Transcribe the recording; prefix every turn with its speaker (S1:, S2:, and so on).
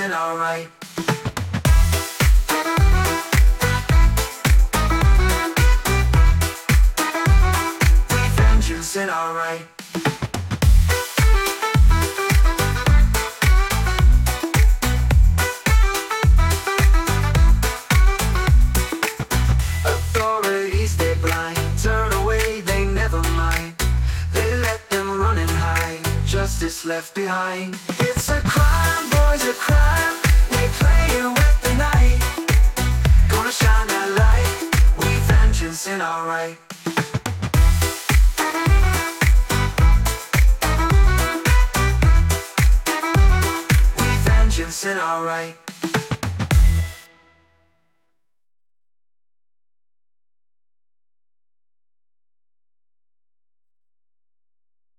S1: in our right. We vengeance in our right. Authorities, they're blind, turn away, they never mind. They let them run and hide, justice left behind. It's a crime, boys, a crime. We play it with the night. Gonna shine that light. We vengeance in our right. We vengeance in our right.